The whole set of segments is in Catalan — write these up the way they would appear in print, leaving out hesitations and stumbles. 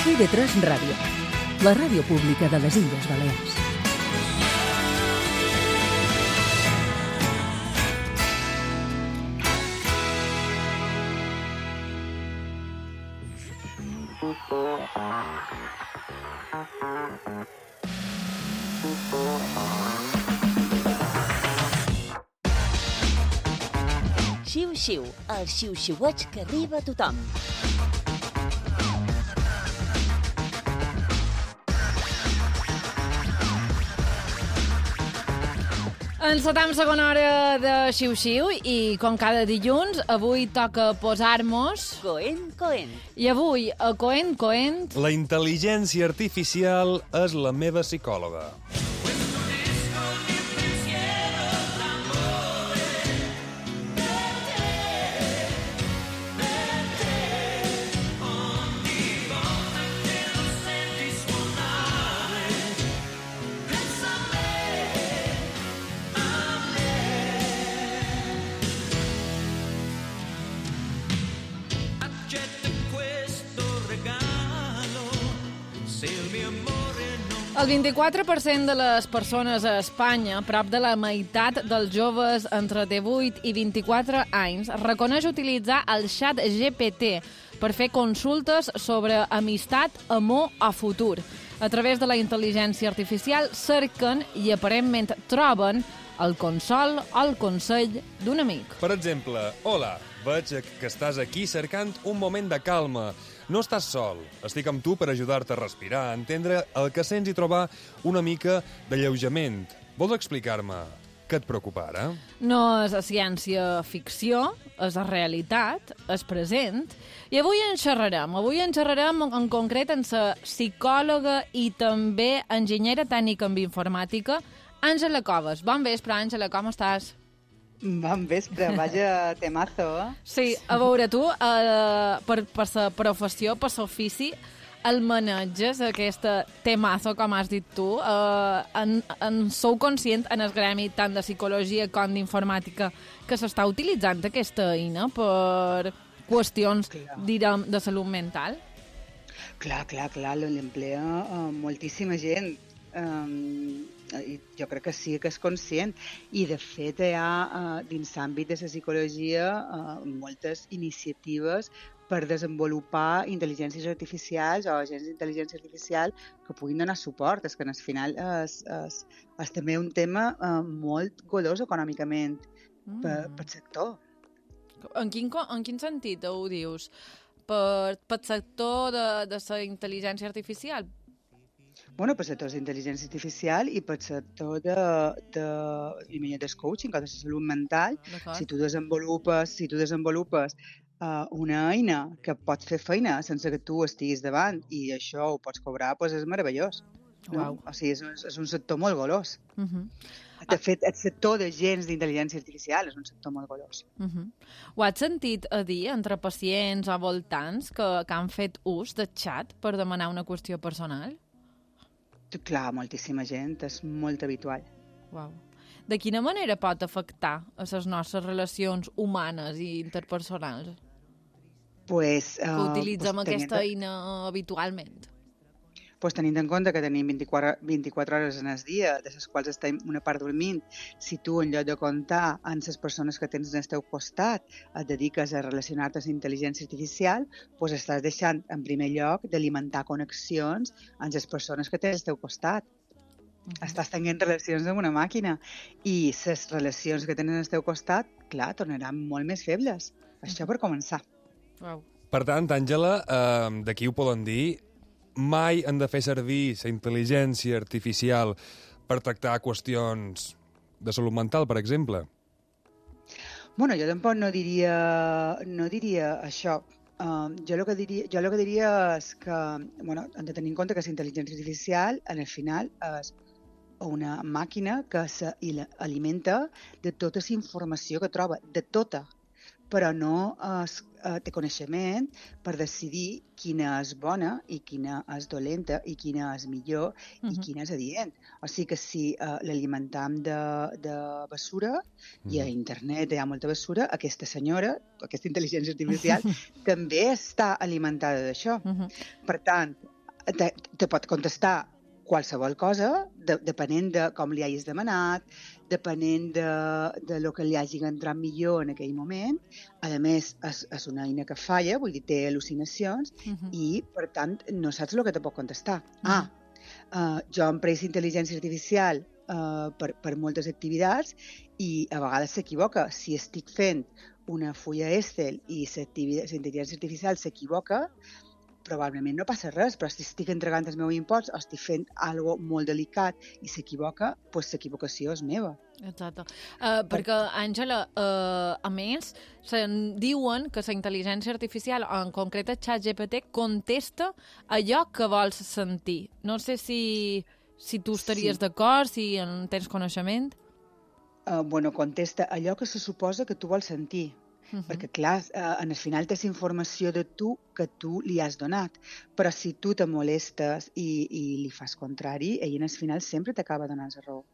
TV3 Ràdio, la ràdio pública de les Illes Balears. Xiu-xiu, el xiu-xiueig que arriba a tothom. Encetem segona hora de xiu-xiu i, com cada dilluns, avui toca posar-nos... Coent. I avui, a Coent... La intel·ligència artificial és la meva psicòloga. El 24% de les persones a Espanya, prop de la meitat dels joves entre 18 i 24 anys, reconeix utilitzar el xat GPT per fer consultes sobre amistat, amor o futur. A través de la intel·ligència artificial cerquen i aparentment troben el consol o el consell d'un amic. Per exemple, hola, veig que estàs aquí cercant un moment de calma. No estàs sol. Estic amb tu per ajudar-te a respirar, a entendre el que sents i trobar una mica d'alleujament. Vols explicar-me què et preocupa ara? No és ciència-ficció, és la realitat, és present. I avui en xerrarem en concret amb la psicòloga i també enginyera tècnica en informàtica, Àngela Coves. Bon vespre, Àngela, com estàs? Bon vespre, vaja temazo, eh? Sí, a veure, tu, per la professió, per l'ofici, el maneges, aquesta temazo, com has dit tu, en sou conscient en el gremi tant de psicologia com d'informàtica que s'està utilitzant aquesta eina per qüestions, direm, de salut mental? Clar, l'emplea moltíssima gent. Jo crec que sí que és conscient i de fet hi ha dins l'àmbit de la psicologia moltes iniciatives per desenvolupar intel·ligències artificials o agents d'intel·ligència artificial que puguin donar suport. És que al final és també un tema molt golós econòmicament pel sector. En quin sentit ho dius? Per sector de la intel·ligència artificial? Bueno, per sector d'intel·ligència artificial i per sector del coaching o de la salut mental. Si tu desenvolupes una eina que pot fer feina sense que tu estiguis davant i això ho pots cobrar, doncs és meravellós. No? O sigui, és un sector molt golós. De fet, el sector d'agents d'intel·ligència artificial és un sector molt golós. Ho has sentit a dir entre pacients o voltants que han fet ús de xat per demanar una qüestió personal? Clar, moltíssima gent, és molt habitual. Uau. De quina manera pot afectar a les nostres relacions humanes i interpersonals? Que utilitzem aquesta eina habitualment? Tenint en compte que tenim 24 hores en el dia, de les quals estem una part dormint, si tu, en lloc de comptar amb les persones que tens al teu costat, et dediques a relacionar-te amb intel·ligència artificial, doncs estàs deixant, en primer lloc, d'alimentar connexions amb les persones que tens al teu costat. Estàs tenint relacions amb una màquina i les relacions que tenen al teu costat, clar, tornaran molt més febles. Això per començar. Wow. Per tant, Àngela, d'aquí ho poden dir, mai han de fer servir la intel·ligència artificial per tractar qüestions de salut mental, per exemple? Bueno, jo tampoc no diria això. Jo el que diria és que hem de tenir en compte que la intel·ligència artificial, en el final, és una màquina que s'alimenta de tota la informació que troba, de tota, però no té coneixement per decidir quina és bona i quina és dolenta i quina és millor i quina és adient. O sigui que si l'alimentam de bessura i a internet hi ha molta bessura, aquesta senyora, aquesta intel·ligència artificial, també està alimentada d'això. Per tant, te pot contestar qualsevol cosa, depenent de com li hagis demanat, depenent de lo que li hagi entrat millor en aquell moment. A més, és una eina que falla, vull dir, té al·lucinacions, i, per tant, no saps el que te pot contestar. Jo emprès intel·ligència artificial per moltes activitats i a vegades s'equivoca. Si estic fent una fulla Excel i l'intel·ligència artificial s'equivoca, probablement no passa res, però si estic entregant els meus imports o estic fent alguna cosa molt delicat i s'equivoca, doncs l'equivocació és meva. Exacte. Perquè, Àngela, a més, diuen que la intel·ligència artificial, en concret el ChatGPT, contesta allò que vols sentir. No sé si tu estaries d'acord, si en tens coneixement. Contesta allò que se suposa que tu vols sentir. Perquè, clar, en el final tens informació de tu que tu li has donat, però si tu te molestes i li fas contrari, ell en el final sempre t'acaba donant la raó.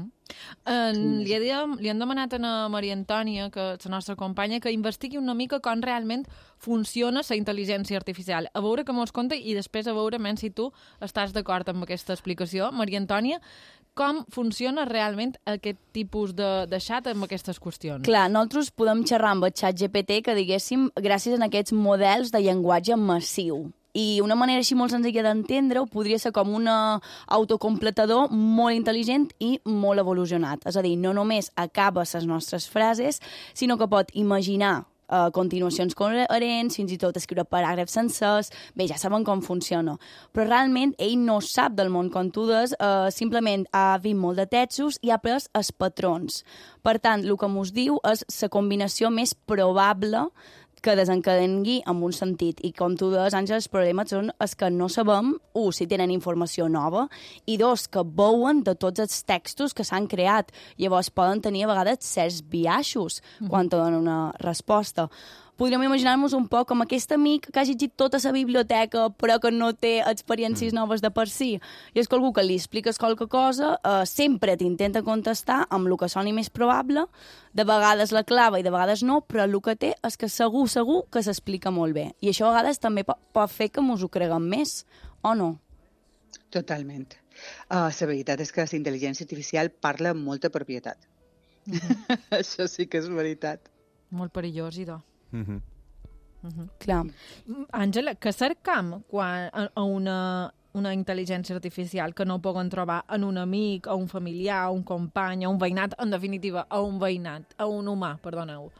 Li han demanat a Maria Antònia, que és la nostra companya, que investigui una mica com realment funciona la intel·ligència artificial. A veure què mos conta i després a veure si tu estàs d'acord amb aquesta explicació. Maria Antònia, com funciona realment aquest tipus de xat amb aquestes qüestions? Clar, nosaltres podem xerrar amb el ChatGPT, que diguéssim, gràcies a aquests models de llenguatge massiu. I una manera així molt senzilla d'entendre-ho podria ser com un autocompletador molt intel·ligent i molt evolucionat. És a dir, no només acaba les nostres frases, sinó que pot imaginar continuacions coherents, fins i tot escriure paràgrafs sencers. Bé, ja saben com funciona. Però realment ell no sap del món com tu des, simplement ha vist molt de textos i ha après els patrons. Per tant, el que mos diu és la combinació més probable que desencadengui en un sentit. I com tu deies, Àngela, els problemes són els que no sabem, si tenen informació nova, i que veuen de tots els textos que s'han creat. Llavors poden tenir a vegades certs biaixos quan te donen una resposta. Podríem imaginar-nos un poc com aquest amic que ha llegit tota la biblioteca però que no té experiències noves de per si. I és que algú que li expliques qualque cosa sempre t'intenta contestar amb el que soni més probable, de vegades la clava i de vegades no, però el que té és que segur que s'explica molt bé. I això a vegades també pot fer que mos ho creguem més, o no? Totalment. La veritat és que la intel·ligència artificial parla amb molta propietat. Això sí que és veritat. Molt perillós, idò. Clar. Àngela, que cercam a una intel·ligència artificial que no poden trobar en un amic, a un familiar, a un company, a un veïnat, en definitiva, a un veïnat, a un humà, perdoneu?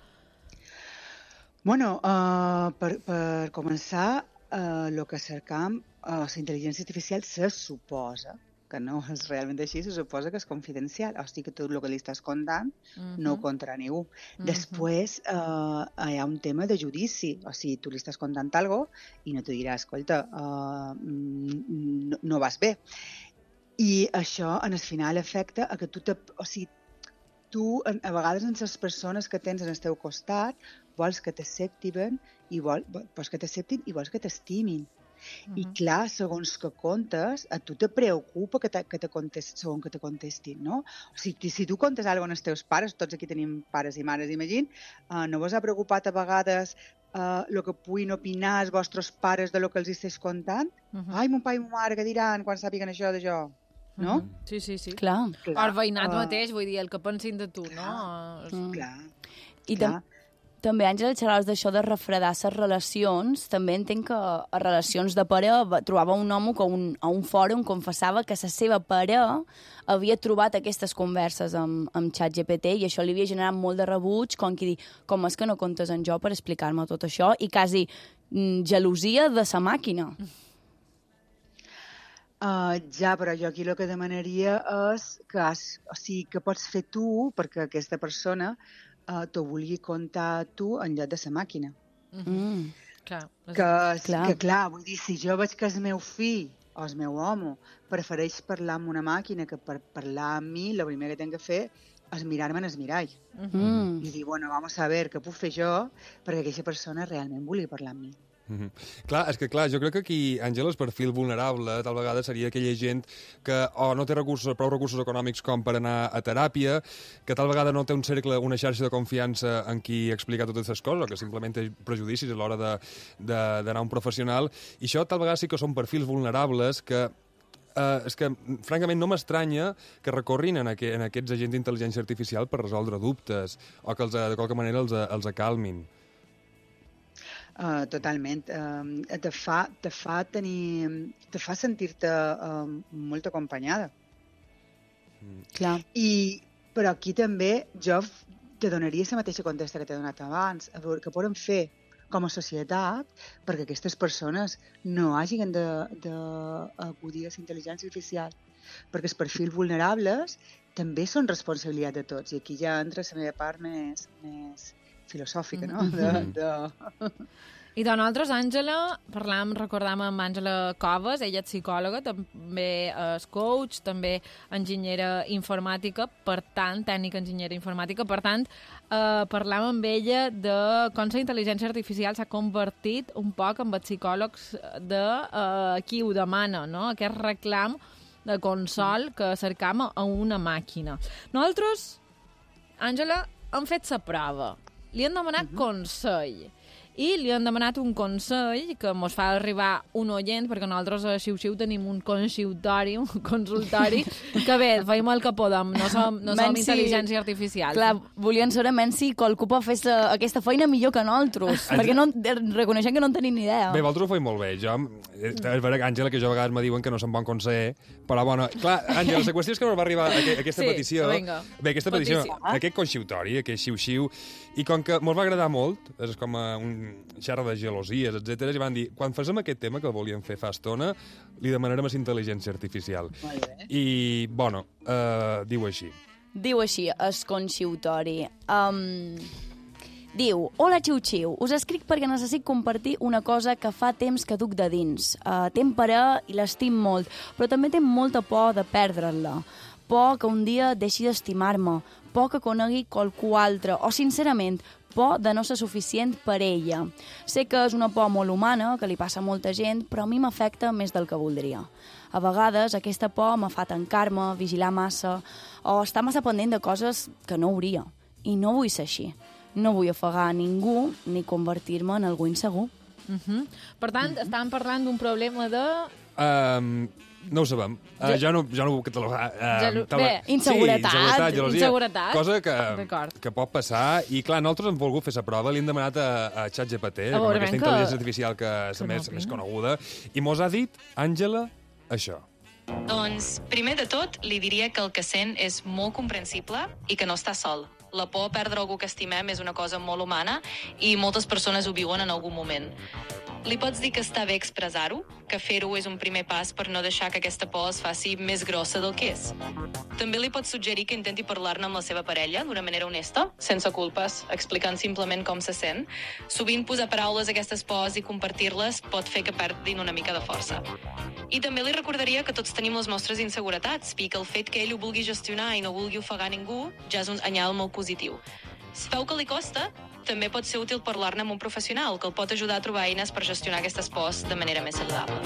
Per començar, el que cercam, la intel·ligència artificial se suposa que no és realment així, se suposa que és confidencial, o sigui que tot el que li estàs contant no ho contarà ningú. Després hi ha un tema de judici, o sigui, tu li estàs contant alguna cosa i no te dirà, escolta, no vas bé. I això, en el final, afecta a que tu a vegades en les persones que tens en el teu costat vols que t'acceptin i vols que t'estimin. I clar, segons que contes, a tu te preocupa que te contestin, no? O sigui, si tu contes alguna cosa als teus pares, tots aquí tenim pares i mares, imagina, no vos ha preocupat a vegades el que puguin opinar els vostres pares de lo que els estàs contant? Ai, mon pare i mon mare, què diran quan sàpiguen això de jo? No? Sí. Clar. El veïnat mateix, vull dir, el que pensin de tu, no? Clar. I també, Àngela, xerraves d'això de refredar les relacions. També entenc que a relacions de parella trobava un home que a un fòrum confessava que la seva parella havia trobat aquestes converses amb ChatGPT i això li havia generat molt de rebuig, com és que no comptes en jo per explicar-me tot això, i quasi gelosia de sa màquina. Però jo aquí el que demanaria és que pots fer tu perquè aquesta persona t'ho vulgui contar tu en lloc de la màquina. Clar, vull dir, si jo veig que el meu fill o el meu home prefereix parlar amb una màquina que per parlar amb mi, el primer que tinc que fer és mirar-me en el mirall. I dir, vamos a ver què puc fer jo perquè aquesta persona realment vulgui parlar amb mi. Clar, és que jo crec que aquí, Àngela, el perfil vulnerable tal vegada seria aquella gent que o no té prou recursos econòmics com per anar a teràpia, que tal vegada no té un cercle, una xarxa de confiança en qui explicar totes aquestes coses, o que simplement té prejudicis a l'hora d'anar a un professional, i això tal vegada sí que són perfils vulnerables que és que, francament, no m'estranya que recorrin en aquests agents d'intel·ligència artificial per resoldre dubtes o que de qualque manera els acalmin. Totalment. Te fa sentir-te molt acompanyada. Clar. Però aquí també jo te donaria la mateixa contesta que t'he donat abans. A veure, què podem fer com a societat perquè aquestes persones no hagin d'acudir a la intel·ligència artificial? Perquè els perfils vulnerables també són responsabilitat de tots. I aquí ja entra la meva part més filosòfica, no? I de nosaltres, Àngela, recordàvem amb Àngela Coves, ella és psicòloga, també és coach, també enginyera informàtica, per tant, tècnica enginyera informàtica, per tant, parlàvem amb ella de com la intel·ligència artificial s'ha convertit un poc en els psicòlegs de qui ho demana, no? Aquest reclam de consol que cercam a una màquina. Nosaltres, Àngela, hem fet la prova. Li han demanat consell. I li han demanat un consell que ens fa arribar un oient, perquè nosaltres a Xiu-Xiu tenim un consultori, que bé, feim el que podem, no som intel·ligència artificial. Clar, volien saber si qualcú pot fer aquesta feina millor que nosaltres, perquè reconeixem que no en tenim ni idea. Bé, vosaltres ho feim molt bé. És vera, Àngela, que jo a vegades me diuen que no som bon conseller, però bueno, clar, Àngela, la qüestió és que ens va arribar aquesta petició. Vinga. Bé, aquesta petició, aquest consultori, aquest Xiu-Xiu, i com que mos va agradar molt, és com un xerra de gelosies, etc. I van dir, quan fem aquest tema, que el volíem fer fa estona, li demanarem a intel·ligència artificial. Molt bé. I, bueno, diu així. Diu així, es consultori. Diu, hola Xiu-Xiu, us escric perquè necessit compartir una cosa que fa temps que duc de dins. Tem parella i l'estim molt, però també tinc molta por de perdre-la. Por que un dia deixi d'estimar-me, por que conegui qualcú altre, o, sincerament, por de no ser suficient per ella. Sé que és una por molt humana, que li passa a molta gent, però a mi m'afecta més del que voldria. A vegades aquesta por me fa tancar-me, vigilar massa, o estar massa pendent de coses que no hauria. I no vull ser així. No vull ofegar a ningú ni convertir-me en algú insegur. Per tant, estàvem parlant d'un problema de... No ho sabem. Jo no puc catalogar. Bé, inseguretat. Gelosia, Inseguretat. cosa que pot passar. I clar, nosaltres hem volgut fer la prova, li hem demanat a ChatGPT, com aquesta intel·ligència artificial que és més coneguda, i mos ha dit, Àngela, això. Doncs, primer de tot, li diria que el que sent és molt comprensible i que no està sol. La por a perdre algú que estimem és una cosa molt humana i moltes persones ho viuen en algun moment. Li pots dir que està bé expressar-ho, que fer-ho és un primer pas per no deixar que aquesta por es faci més grossa del que és. També li pots suggerir que intenti parlar-ne amb la seva parella d'una manera honesta, sense culpes, explicant simplement com se sent. Sovint posar paraules a aquestes pors i compartir-les pot fer que perdin una mica de força. I també li recordaria que tots tenim les nostres inseguretats i que el fet que ell ho vulgui gestionar i no vulgui ofegar ningú ja és un senyal molt positiu. Si veu que li costa, també pot ser útil parlar-ne amb un professional que el pot ajudar a trobar eines per gestionar aquestes pors de manera més saludable.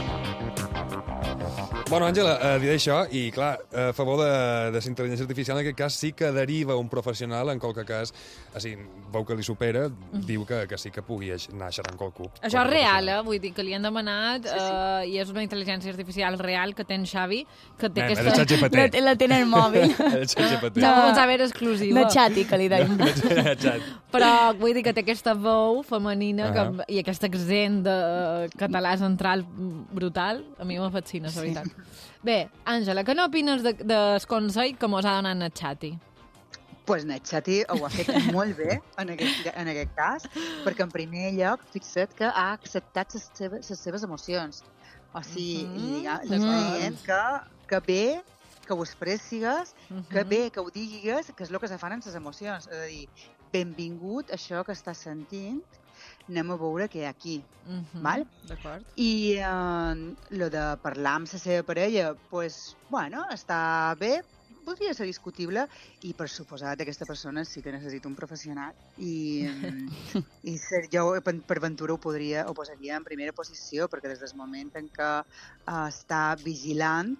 Bueno, Àngela, dit això, i clar, a favor de la intel·ligència artificial, en aquest cas sí que deriva un professional, en qualque cas, veu que li supera, diu que sí que pugui anar a xerrar amb qualcú. Això és real, vull dir que li han demanat, i és una intel·ligència artificial real que té en Xavi, que té aquesta... És el ChatGPT. La té en el mòbil. El ChatGPT. Vamos a ver exclusiva. No xati, que li deim. Però vull dir que té aquesta veu femenina i aquest accent de català central brutal, a mi me fascina, la veritat. Bé, Àngela, què n'opines del consell que mos ha donat en Xati? Pues Netxati ho ha fet molt bé en aquest cas, perquè en primer lloc, fixa't que ha acceptat les seves emocions. O sigui, li està dient que bé que ho expressigues, que bé que ho digues, que és el que se fan en les emocions. És a dir, benvingut això que estàs sentint, anem a veure què hi ha aquí. Val? D'acord. I lo de parlar amb la seva parella, pues, bueno, està bé, podria ser discutible i, per suposat, aquesta persona sí que necessita un professional i jo per ventura ho posaria en primera posició, perquè des del moment en què està vigilant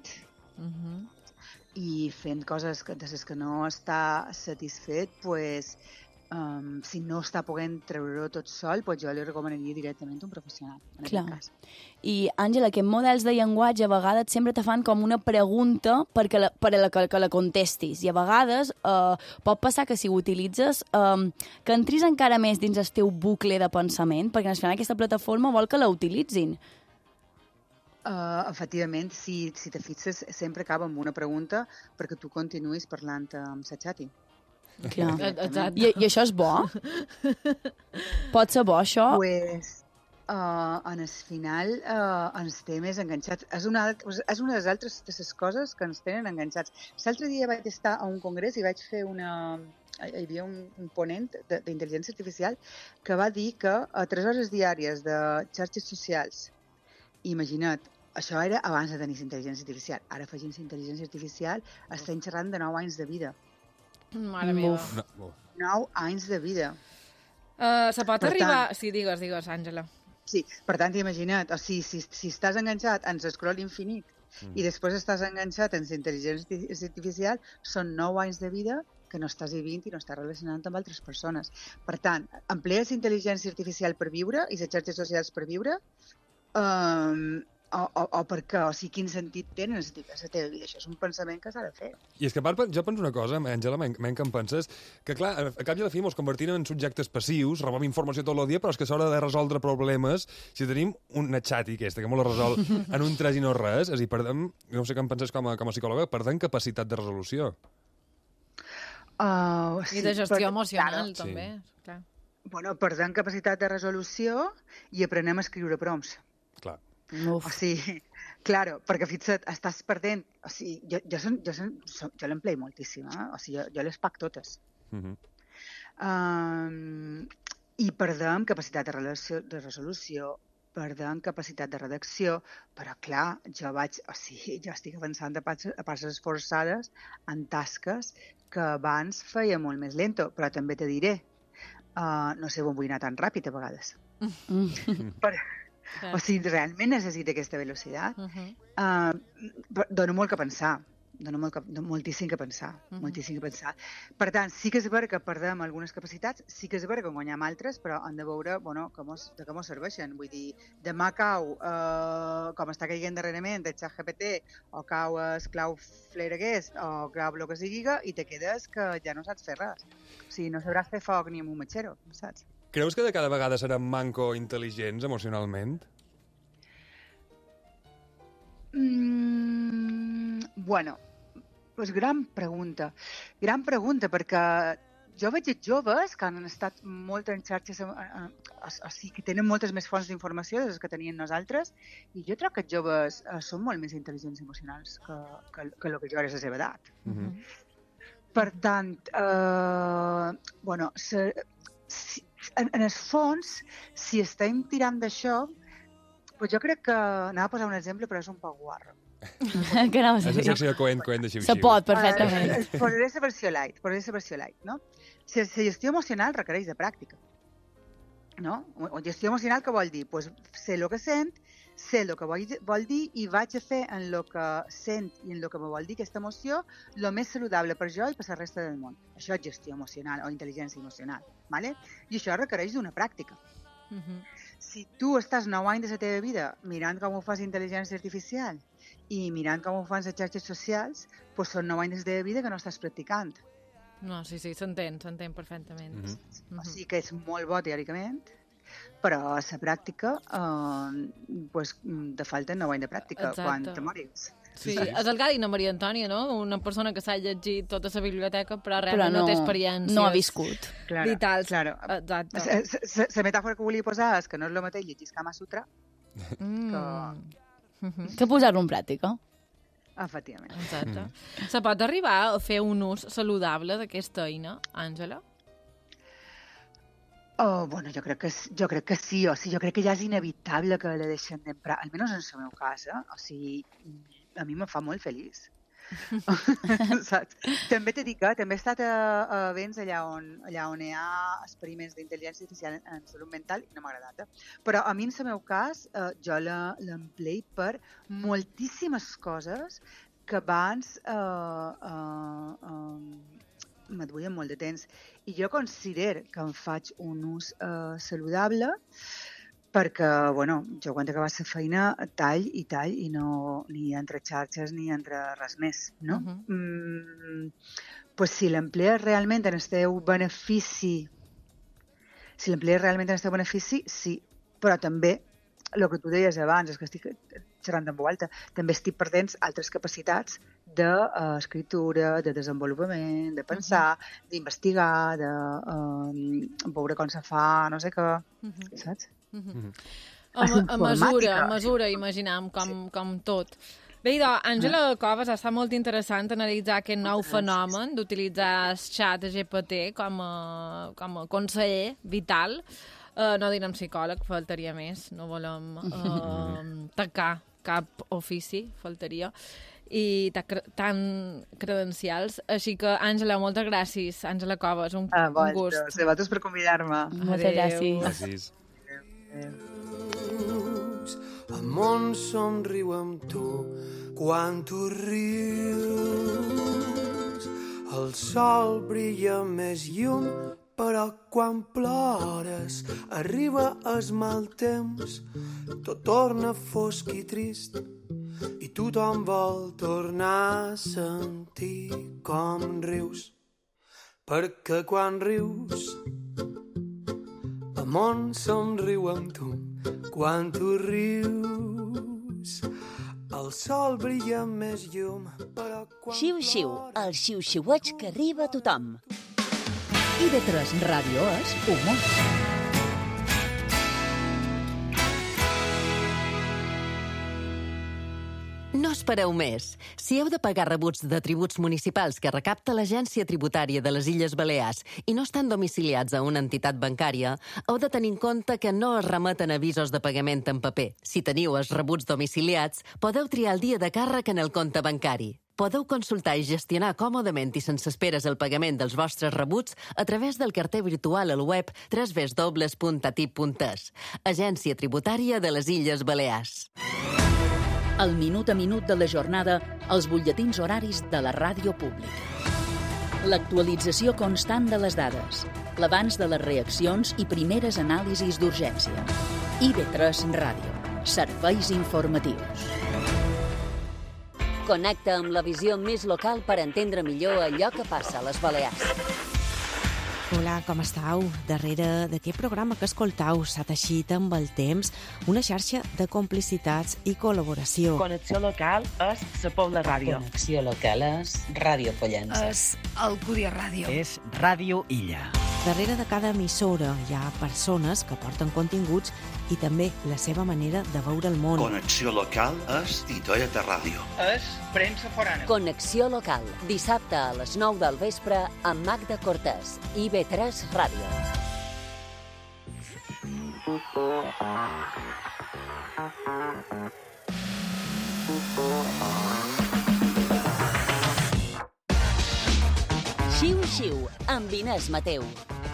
i fent coses de les que no està satisfet, pues, si no està podent treure-ho tot sol, pues jo li recomanaria directament un professional, en aquest cas. I, Àngela, aquests models de llenguatge a vegades sempre te fan com una pregunta per a la contestis. I a vegades pot passar que si ho utilitzes que entris encara més dins el teu bucle de pensament, perquè al final aquesta plataforma vol que la utilitzin. Efectivament, si te fixes, sempre acaba amb una pregunta perquè tu continuïs parlant amb la xati. Clar. I això és bo? Pot ser bo, això? Pues, en el final ens té més enganxats. És una de les altres de les coses que ens tenen enganxats. L'altre dia vaig estar a un congrés i vaig fer hi havia un ponent d'intel·ligència artificial que va dir que a 3 hores diàries de xarxes socials, imagina't, això era abans de tenir intel·ligència artificial. Ara afegint intel·ligència artificial estem xerrant de 9 anys de vida. Mare meva. 9 anys de vida. Se pot arribar... Sí, digues, Àngela. Sí, per tant, imagina't, o sigui, si estàs enganxat en l'escroll infinit i després estàs enganxat en l'intel·ligència artificial, són 9 anys de vida que no estàs vivint i no estàs relacionant amb altres persones. Per tant, emplees intel·ligència artificial per viure i les xarxes socials per viure, o per què? O sigui, quin sentit tenen la teva vida? Això és un pensament que s'ha de fer. I és que a part, jo penso una cosa, Àngela, que em penses, que clar, a cap i a la fi ens convertim en subjectes passius, rebem informació tot el dia, però és que a l'hora de resoldre problemes, si tenim una xati aquesta que molt la resol en un 3 i no res, és a dir, perdem, no sé què em penses com a psicòloga, perdem capacitat de resolució. I de gestió emocional, també. Clar. Bueno, perdem capacitat de resolució i aprenem a escriure prompts. Clar. O sigui, claro, perquè fixa't, estàs perdent... O sigui, jo l'empleo moltíssim, o sigui, jo les pac totes. I perdem capacitat de resolució, perdem capacitat de redacció, però clar, jo estic avançant a passes forçades en tasques que abans feia molt més lento, però també te diré, no sé on vull anar tan ràpid a vegades. O sigui, realment necessita aquesta velocitat. Dóna molt que pensar. Dóna moltíssim que pensar. Moltíssim que pensar. Per tant, sí que és vera que perdem algunes capacitats, sí que és vera que en guanyem altres, però hem de veure de què ens serveixen. Vull dir, demà cau, com està caient darrerament, el ChatGPT, o cau el Cloudflare aquest, o cau el que sigui, i te quedes que ja no saps fer res. O sigui, no sabràs fer foc ni amb un metgero, saps? Creus que de cada vegada serem manco intel·ligents emocionalment? Bueno, doncs gran pregunta. Gran pregunta, perquè jo veig joves que han estat molt en xarxes, o sigui, que tenen moltes més fonts d'informació de les que tenien nosaltres, i jo crec que els joves són molt més intel·ligents emocionals que el que jo era a la seva edat. Per tant, bueno, en el fons, si estem tirant d'això, doncs jo crec que... Anava a posar un exemple, però és un poc guarro. Que no, és una secció coent de xiu-xiu. Se pot, perfectament. Posaré la versió light, no? La gestió emocional requereix de pràctica, no? O gestió emocional què vol dir? Pues sé el que sent, sé el que vol dir i vaig a fer en el que sent i en el que me vol dir aquesta emoció el més saludable per jo i per la resta del món. Això és gestió emocional o intel·ligència emocional, ¿vale? I això requereix d'una pràctica. Si tu estàs 9 anys de la teva vida mirant com ho fas intel·ligència artificial i mirant com ho fan les xarxes socials, doncs són 9 anys de la teva vida que no estàs practicant. No, sí, s'entén perfectament. O sigui que és molt bo teòricament, però a la pràctica de falta 9 anys de pràctica. Exacte. Quan te moris. Sí, és el que ha dit Maria Antònia, no? Una persona que s'ha llegit tota la biblioteca però realment no té experiències. No ha viscut. Vitals. Claro. Exacte. La metàfora que volia posar és que no és el mateix llegir Kama Sutra que posar-lo en pràctica. Efectivament. Exacte. Se pot arribar a fer un ús saludable d'aquesta eina, Àngela? Bueno, jo crec que sí, o sigui, jo crec que ja és inevitable que la deixem d'emprar, almenys en el meu cas, o sigui, a mi me fa molt feliç. Saps? També t'he dit que també he estat a events allà on hi ha experiments d'intel·ligència artificial en salut mental i no m'ha agradat. Però a mi, en el meu cas, jo l'emplei per moltíssimes coses que abans me duien molt de temps. I jo considero que em faig un ús saludable perquè, bueno, jo quan acabava la feina tall i no ni entre xarxes ni entre res més, no? Pues si l'emplees realment en el teu benefici, sí, però també, el que tu deies abans, és que estic xerrant en veu alta, també estic perdent altres capacitats d'escriptura, de desenvolupament, de pensar, d'investigar, de veure com se fa, no sé què, saps? A mesura, imaginam, com tot. Bé, idò, Àngela Coves, està molt interessant analitzar aquest nou fenomen d'utilitzar el xat GPT com a conseller vital. No direm psicòleg, faltaria més. No volem tacar cap ofici, faltaria. I tant credencials. Així que, Àngela, moltes gràcies. Àngela Coves, un gust. A vosaltres per convidar-me. Moltes gràcies. Gràcies. El món somriu amb tu quan tu rius. El sol brilla més llum, però quan plores arriba el mal temps. Tot torna fosc i trist i tothom vol tornar a sentir com rius. Perquè quan rius el món somriu amb tu. Quan tu rius, el sol brilla més llum, però quan Xiu-xiu, el xiu-xiueig que arriba a tothom. IB3 Ràdio és humor. No espereu més. Si heu de pagar rebuts de tributs municipals que recapta l'Agència Tributària de les Illes Balears i no estan domiciliats a una entitat bancària, heu de tenir en compte que no es remeten avisos de pagament en paper. Si teniu els rebuts domiciliats, podeu triar el dia de càrrec en el compte bancari. Podeu consultar i gestionar còmodament i sense esperes el pagament dels vostres rebuts a través del carter virtual al web www.atip.es. Agència Tributària de les Illes Balears. El minut a minut de la jornada, els butlletins horaris de la ràdio pública. L'actualització constant de les dades, l'abans de les reaccions i primeres anàlisis d'urgència. IB3 Ràdio. Serveis informatius. Connecta amb la visió més local per entendre millor allò que passa a les Balears. Hola, com estàu? Darrere d'aquest programa que escoltau s'ha teixit amb el temps una xarxa de complicitats i col·laboració. Connexió local és la Pobla Ràdio. Connexió local és Ràdio Pollença. És Alcúdia Ràdio. És Ràdio Illa. Darrere de cada emissora hi ha persones que porten continguts i també la seva manera de veure el món. Connexió local és Titoieta Ràdio. És premsa forana. Connexió local, dissabte a les 9 del vespre amb Magda Cortés, IB3 Ràdio. Xiu-xiu, amb Inés Mateu.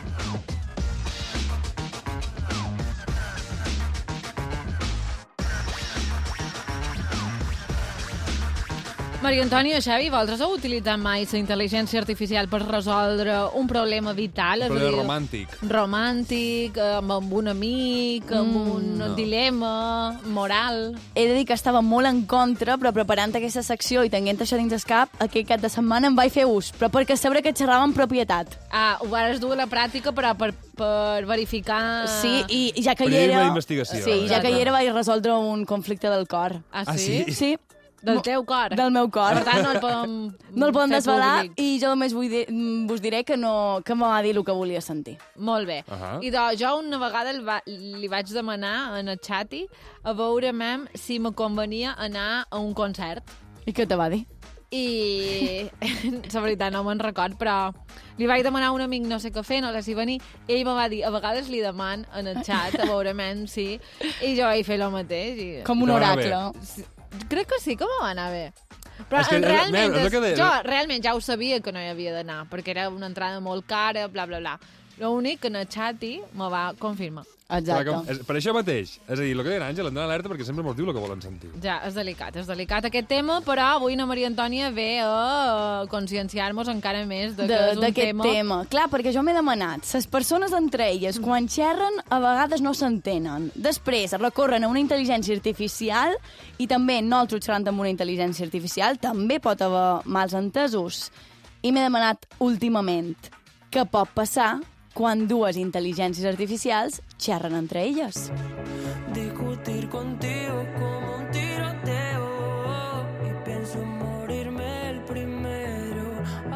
Maria Antònia, Xavi, vosaltres heu utilitzat mai la intel·ligència artificial per resoldre un problema vital? Un problema romàntic. Romàntic, amb un amic, amb un dilema moral. He de dir que estava molt en contra, però preparant aquesta secció i tenint això dins el cap, aquest cap de setmana em vaig fer ús, però perquè sabré que xerrava en propietat. Ho vas dur a la pràctica, però per verificar... Sí, i ja que hi Prima era... investigació. Sí, ja que hi era vaig resoldre un conflicte del cor. Ah, sí? Sí. Del teu cor? Del meu cor. Per tant, no el podem no el podem fer desvelar públic. i jo només vos diré que me va dir el que volia sentir. Molt bé. I doncs jo una vegada li vaig demanar en el xati a veure si me convenia anar a un concert. I què te va dir? I la veritat no me'n record, però li vaig demanar a un amic no sé què fer, no sé si venir, i ell me va dir, a vegades li deman en el xat, a veure sí, i jo vaig fer el mateix. Com un oracle. Crec que sí que me va anar bé. Però realment, jo realment ja ho sabia que no hi havia d'anar, perquè era una entrada molt cara, bla, bla, bla. L'únic que en el xati me va confirmar. Exacte. Per això mateix. És a dir, el que deia Àngel, entrar en alerta perquè sempre mos diu el que volen sentir. Ja, és delicat aquest tema, però avui na Maria Antònia ve a conscienciar-nos encara més d'aquest tema. Clar, perquè jo m'he demanat, les persones entre elles, quan xerren, a vegades no s'entenen. Després recorren a una intel·ligència artificial i també nosaltres xerrant amb una intel·ligència artificial també pot haver mals entesos. I m'he demanat últimament què pot passar quan dues intel·ligències artificials xerren entre elles. Discutir contigo como un tiroteo y pienso morirme el primero.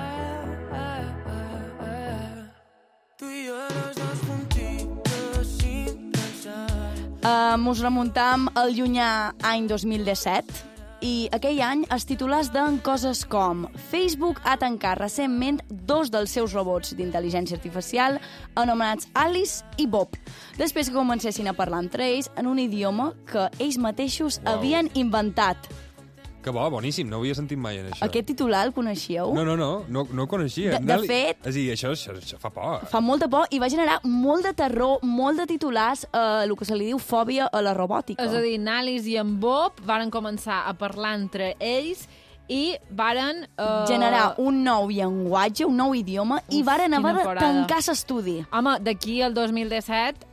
Tú y yo los dos juntitos sin pensar. Mos remuntam al llunyà any 2017 i aquell any els titulars deien coses com Facebook ha tancat recentment 2 dels seus robots d'intel·ligència artificial anomenats Alice i Bob, després que comencessin a parlar entre ells en un idioma que ells mateixos havien inventat. Que bo, boníssim, no ho havia sentit mai en això. Aquest titular el coneixíeu? No ho coneixia. De fet... És a dir, això fa por. Fa molta por i va generar molt de terror, molt de titulars, el que se li diu fòbia a la robòtica. És a dir, Alice i en Bob varen començar a parlar entre ells i varen... generar un nou llenguatge, un nou idioma, i varen haver de tancar l'estudi. Home, d'aquí al 2017,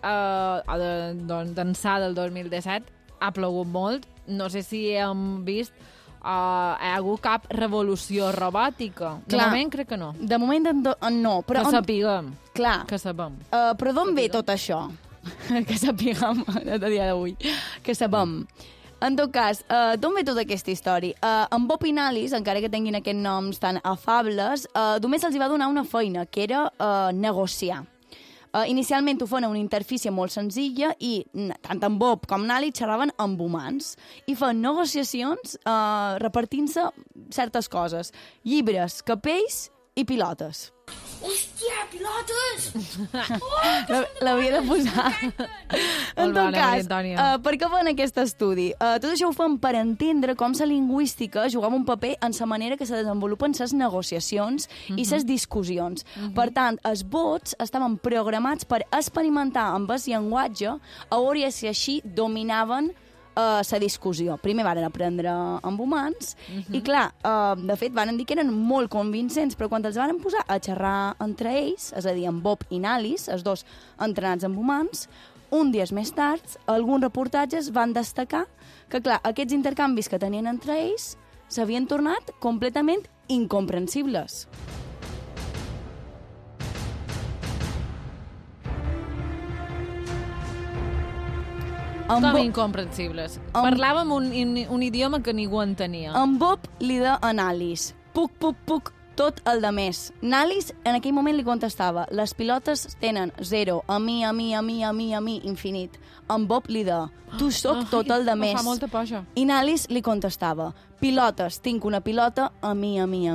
d'ençà del 2017, ha plogut molt. No sé si hem vist... hi ha hagut cap revolució robòtica. De moment crec que no. De moment no. Però que sapiguem. Clar. Que sapem. Però d'on ve tot això? Que sapiguem a dia d'avui. Que sapem. En tot cas, d'on ve tota aquesta història? En Bob i Alice, encara que tinguin aquests noms tan afables, només els hi va donar una feina, que era negociar. Inicialment ho feien una interfície molt senzilla i tant en Bob com en Alice xerraven amb humans i feien negociacions repartint-se certes coses. Llibres, capells i pilotes. Hòstia, pilotes! L'havia de posar. En tot cas, per què fan aquest estudi? Tot això ho fan per entendre com la lingüística jugava un paper en la manera que se desenvolupen les negociacions i les discussions. Per tant, els bots estaven programats per experimentar amb el llenguatge a veure si així dominaven la discussió. Primer varen aprendre amb humans i, clar, de fet, varen dir que eren molt convincents, però quan els varen posar a xerrar entre ells, és a dir, en Bob i Alice, els dos entrenats amb humans, un dia més tard, alguns reportatges van destacar que, clar, aquests intercanvis que tenien entre ells s'havien tornat completament incomprensibles. Com incomprensibles. Parlàvem un idioma que ningú entenia. En Bob li de a Alice. Puc, puc, puc, tot el de més. Alice en aquell moment li contestava: les pilotes tenen 0, a mi, infinit. En Bob li de: tu soc tot el de més. Fa molta por, això. I Alice li contestava: pilotes, tinc una pilota, a mi.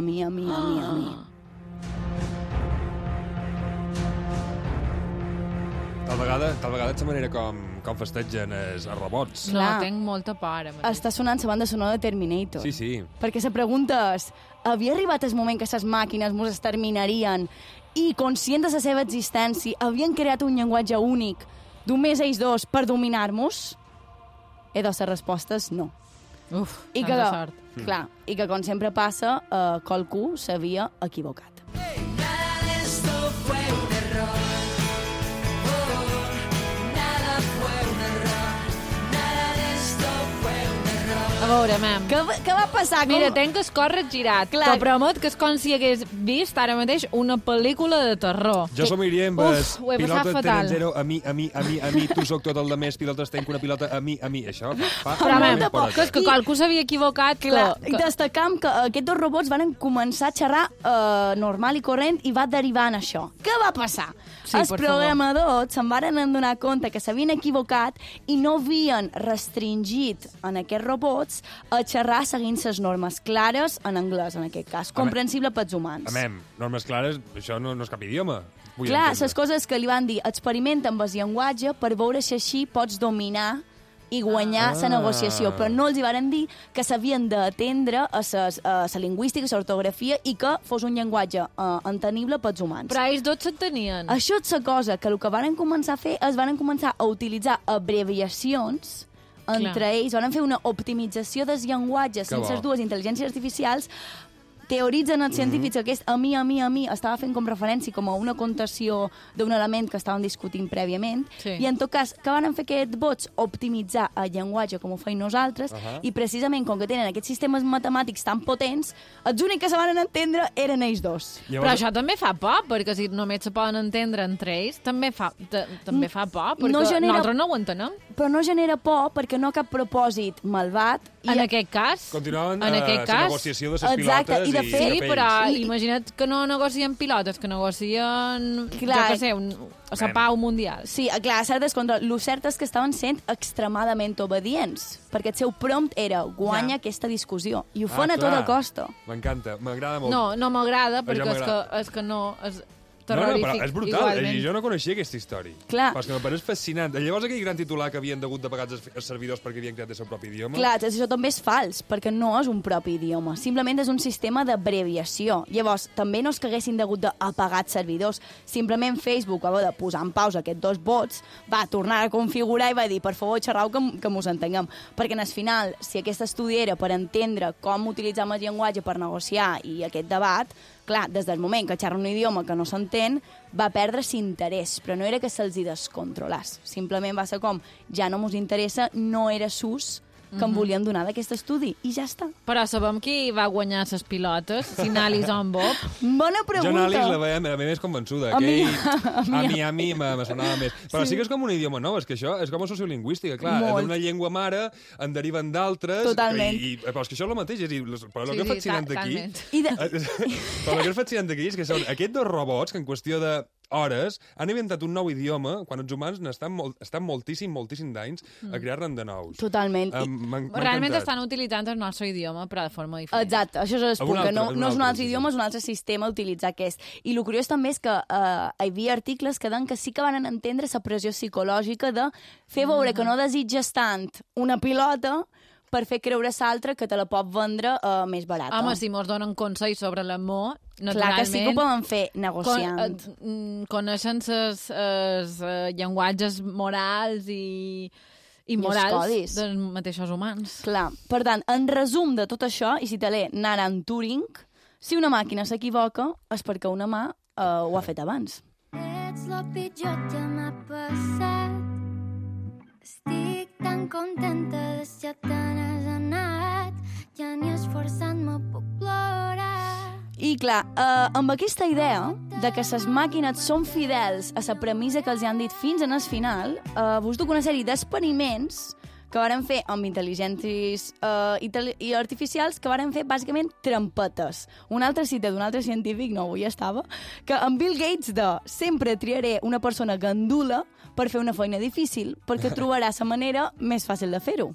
Tal vegada és la manera com festegen els robots. Clar, tinc molta por ara. Està sonant la banda sonora de Terminator. Sí. Perquè la pregunta és: havia arribat el moment que les màquines mos exterminarien i, conscients de la seva existència, havien creat un llenguatge únic, només ells dos, per dominar-nos? La resposta és no. Uf, tanta sort. Clar, i que, com sempre passa, qualcú s'havia equivocat. A veure, mem. Què va passar? Mira, tenc el cor girat. Te promet que és com si hagués vist ara mateix una pel·lícula de terror. Jo s'ho miraria amb pilotes tenen 0, a mi, tu soc tot el de més, pilotes tenc una pilota, a mi. Això fa... Però, mem, que és que qualcú s'havia equivocat. I destacam que aquests dos robots van començar a xerrar normal i corrent i va derivar en això. Què va passar? Els programadors se'n varen adonar compte que s'havien equivocat i no havien restringit en aquests robots a xerrar seguint les normes clares en anglès, en aquest cas, comprensible pels humans. Normes clares, això no és cap idioma. Clar, les coses que li van dir, experimenta amb el llenguatge per veure si així pots dominar i guanyar la negociació, però no els hi varen dir que s'havien d'atendre a la lingüística, a l'ortografia i que fos un llenguatge entenible pels humans. Però ells tots s'entenien. Això és la cosa, que el que varen començar a fer és varen començar a utilitzar abreviacions entre ells, van fer una optimització dels llenguatges sense les dues intel·ligències artificials. Teoritzen els científics que aquest a mi estava fent com referència com a una contació d'un element que estàvem discutint prèviament, i en tot cas, que van fer aquests bots? Optimitzar el llenguatge com ho feim nosaltres, i precisament com que tenen aquests sistemes matemàtics tan potents, els únics que se van entendre eren ells dos. Però això també fa por, perquè si només se poden entendre entre ells, també fa por, perquè nosaltres no ho entenem. Però no genera por perquè no hi ha cap propòsit malvat. En aquest cas... Continuaven la negociació de les pilotes de fet, sí, però imagina't que no negocien pilotes, que negocien, la pau mundial. Sí, clar, cert és contra... El cert és que estaven sent extremadament obedients, perquè el seu prompt era guanya aquesta discussió, i ho fan a tota costa. M'encanta, m'agrada molt. No m'agrada, perquè és que no... No, però és brutal. Jo no coneixia aquesta història. Clar. Però és que em pareix fascinant. Llavors aquell gran titular que havien hagut de pagar els servidors perquè havien creat el seu propi idioma... Clar, això també és fals, perquè no és un propi idioma. Simplement és un sistema d'abreviació. Llavors, també no és que haguessin hagut d'apagar els servidors. Simplement Facebook va haver de posar en pausa aquests dos bots, va tornar a configurar i va dir, per favor, xerrau que mos entenguem. Perquè, en el final, si aquest estudi era per entendre com utilitzar el llenguatge per negociar i aquest debat, clar, des del moment que xerra un idioma que no s'entén, va perdre l'interès, però no era que se'ls hi descontrolàs. Simplement va ser com, ja no mos interessa, no era sus que em volien donar d'aquest estudi, i ja està. Però sabem qui va guanyar les pilotes? Si Alice on Bob? Bona pregunta. Jo Alice la veia més convençuda. A mi me sonava més. Però sí que és com un idioma nou, és que això és com a sociolingüística, clar. D'una llengua mare en deriven d'altres. Totalment. Però és que això és el mateix. Però el que és fascinant d'aquí... Però el que és fascinant d'aquí és que són aquests dos robots que en qüestió de hores han inventat un nou idioma quan els humans estan moltíssim d'anys a crear-ne de nous. Totalment. Realment estan utilitzant el nostre idioma, però de forma diferent. Exacte, això és el punt, que no és un altre idioma, és un altre sistema utilitzar aquest. I el curiós també és que hi havia articles que deien que sí que van entendre la pressió psicològica de fer veure que no desitges tant una pilota per fer creure l'altre que te la pot vendre més barata. Home, si mos donen consells sobre l'amor, naturalment... Clar que sí que ho poden fer negociant. Coneixen els llenguatges morals i morals dels mateixos humans. Clar. Per tant, en resum de tot això, i si te l'he Naran Turing, si una màquina s'equivoca és perquè una mà ho ha fet abans. Ets lo pitjor que m'ha passat. Estic tan contenta de si te n'has anat. Ja ni esforçant-me puc plorar. I clar, amb aquesta idea de que les màquines són fidels a la premissa que els han dit fins en el final, vos duc una sèrie d'experiments que varen fer amb intel·ligències artificials, que varen fer bàsicament trampetes. Una altra cita d'un altre científic, no avui estava, que en Bill Gates de sempre triaré una persona gandula per fer una feina difícil, perquè trobarà la manera més fàcil de fer-ho.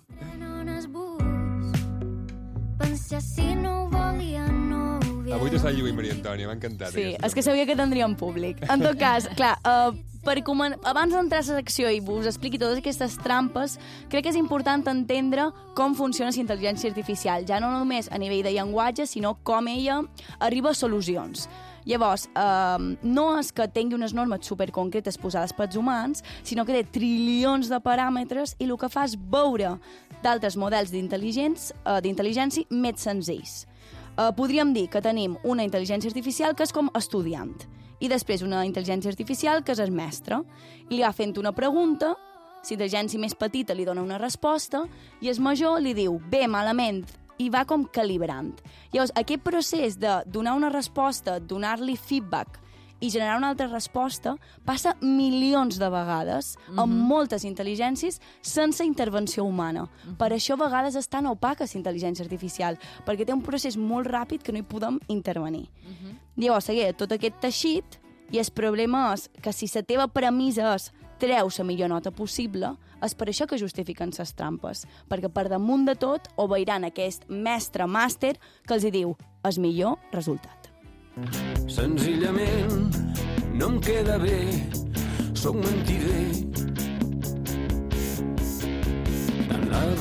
Avui t'està lluint, Maria Antònia, m'ha encantat. Sí, és que sabia que tindríem públic. En tot cas, clar, abans d'entrar a la secció i vos expliqui totes aquestes trampes, crec que és important entendre com funciona la intel·ligència artificial, ja no només a nivell de llenguatge, sinó com ella arriba a solucions. Llavors, no és que tingui unes normes superconcretes posades pels humans, sinó que té trilions de paràmetres i el que fa és veure d'altres models d'intel·ligència més senzills. Podríem dir que tenim una intel·ligència artificial que és com estudiant i després una intel·ligència artificial que és el mestre. I li va fent una pregunta, la intel·ligència més petita li dona una resposta i el major li diu bé, malament, i va com calibrant. Llavors, aquest procés de donar una resposta, donar-li feedback i generar una altra resposta passa milions de vegades amb moltes intel·ligències sense intervenció humana. Per això a vegades és tan opaca la intel·ligència artificial, perquè té un procés molt ràpid que no hi podem intervenir. Llavors, segueix tot aquest teixit i el problema és que si la teva premissa és treus la millor nota possible, és per això que justifiquen les trampes, perquè per damunt de tot obeiran aquest mestre-màster que els diu el millor resultat. Senzillament no em queda bé, sóc mentider.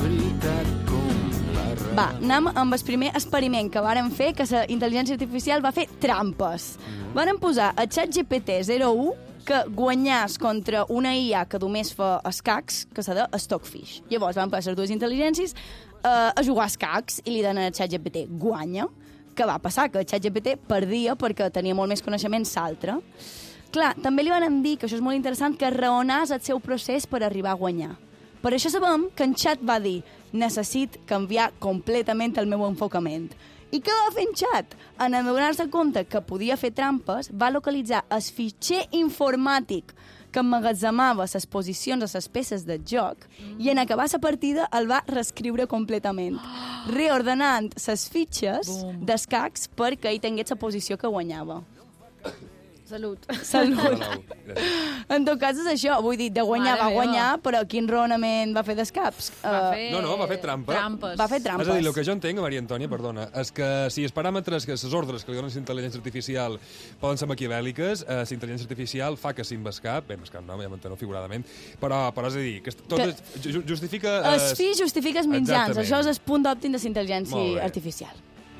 veritat com la raó. Va, anem amb el primer experiment que varen fer, que la intel·ligència artificial va fer trampes. Varen posar a ChatGPT-01 que guanyàs contra una IA que només fa escacs, que s'ha de Stockfish. Llavors van passar les dues intel·ligències a jugar a escacs i li donen a ChatGPT guanya. Què va passar? Que ChatGPT perdia perquè tenia molt més coneixement l'altre. Clar, també li van dir, que això és molt interessant, que raonàs el seu procés per arribar a guanyar. Per això sabem que en Chat va dir necessit canviar completament el meu enfocament. I què va fer en Chat? En adonar-se compte que podia fer trampes, va localitzar el fitxer informàtic que emmagatzemava les posicions a les peces del joc i en acabar la partida el va reescriure completament, reordenant les fitxes d'escacs perquè ell tingués la posició que guanyava. Salut. Salut. En tot cas és això, vull dir, de guanyar va guanyar, però quin raonament va fer d'escaps? No, va fer trampes. Va fer trampes. És a dir, el que jo entenc, Maria Antònia, perdona, és que si els paràmetres, que les ordres que li donen la intel·ligència artificial poden ser maquiavèliques, la intel·ligència artificial fa que s'invescap, no, ja m'enteneu figuradament, però és a dir, que tot justifica... Els fills justifica els mitjans, Exactament. això és el punt òptim de la intel·ligència artificial.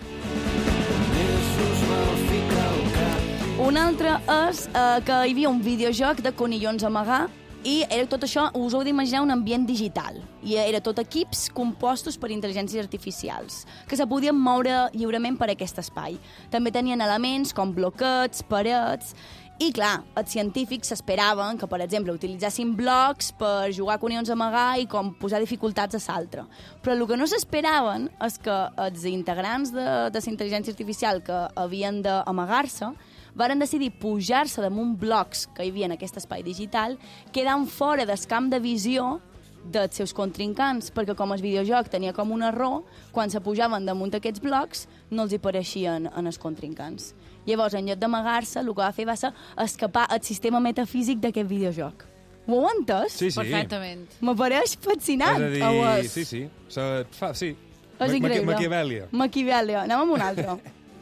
Un altre és que hi havia un videojoc de conillons a amagar i era tot això, us heu d'imaginar un ambient digital. I era tot equips compostos per intel·ligències artificials, que se podien moure lliurement per aquest espai. També tenien elements com bloquets, parets... I, clar, els científics s'esperaven que, per exemple, utilitzessin blocs per jugar a conillons a amagar i com posar dificultats a l'altre. Però el que no s'esperaven és que els integrants de la intel·ligència artificial que havien d'amagar-se varen decidir pujar-se damunt blocs que hi havia en aquest espai digital, quedant fora del camp de visió dels seus contrincants, perquè com el videojoc tenia com un error, quan se pujaven damunt aquests blocs no els hi pareixien en els contrincants. Llavors, en lloc d'amagar-se, el que va fer va ser escapar al sistema metafísic d'aquest videojoc. Ho heu entès? Sí, sí. Perfectament. M'apareix fascinant. És a dir, sí, sí. Sí. És increïble. Maquiavèlia. Maquiavèlia. Anem amb un altre.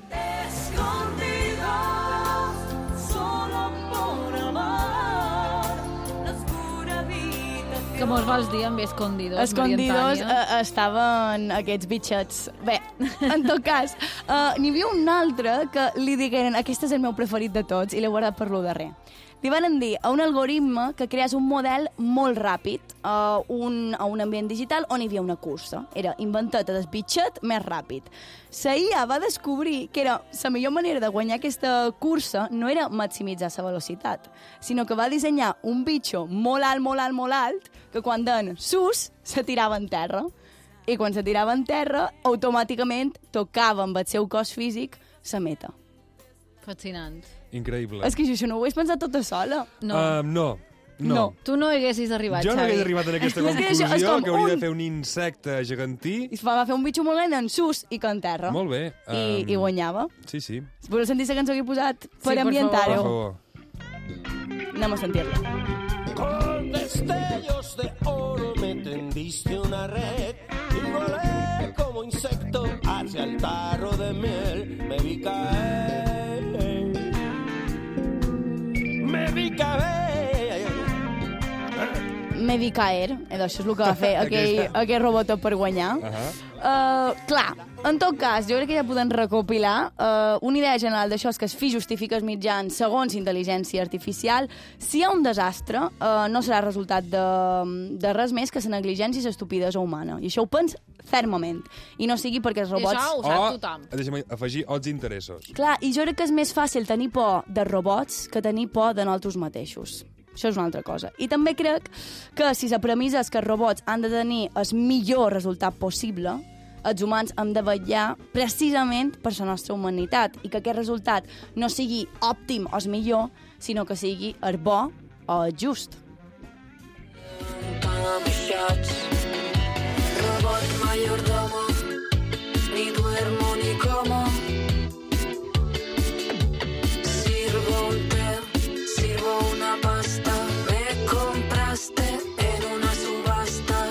Que mos vols dir amb Escondidos, Escondidos estaven aquests bitxets. Bé, en tot cas, n'hi havia un altre que li digueren aquest és el meu preferit de tots i l'he guardat per lo darrer. Li van dir a un algoritme que creés un model molt ràpid a un ambient digital on hi havia una cursa. Era inventat el bitxet més ràpid. La IA va descobrir que era la millor manera de guanyar aquesta cursa no era maximitzar la velocitat, sinó que va dissenyar un bitxo molt alt, molt alt, molt alt, que quan deien sus, se tirava en terra. I quan se tirava en terra, automàticament tocava amb el seu cos físic la meta. Fascinant. Increïble. És que jo no ho he pensat tota sola. No. Tu no haguessis arribat, Jo no Xavi. hagués arribat a aquesta conclusió, que hauria de fer un insecte gegantí. I va fer un bitxo molt gran en sus i que en terra. Molt bé. I guanyava. Sí, sí. Voleu sentir la cançó que he posat per ambientar-ho? Per favor. Anem a sentir-la. Con destellos de oro me tendiste una red y volé como insecto hacia el tarro de miel. Me vi caer, me vi caer. Me vi caer, això és el que va fer aquell robot per guanyar. Clar, en tot cas, jo crec que ja podem recopilar una idea general d'això, és que es fi justifica els mitjans segons intel·ligència artificial. Si hi ha un desastre, no serà resultat de res més que la negligència i l'estupidesa humana. I això ho pens fermament. I no sigui perquè els robots... I això ho sap tothom. Deixa'm afegir els interessos. Clar, i jo crec que és més fàcil tenir por de robots que tenir por de nosaltres mateixos. Això és una altra cosa. I també crec que si la premissa és que els robots han de tenir el millor resultat possible, els humans hem de vetllar precisament per la nostra humanitat i que aquest resultat no sigui òptim o el millor, sinó que sigui el bo o el just. Robot mayordomo, ni duermo ni como. Sirvo un té, sirvo una pasta, me compraste en una subhasta.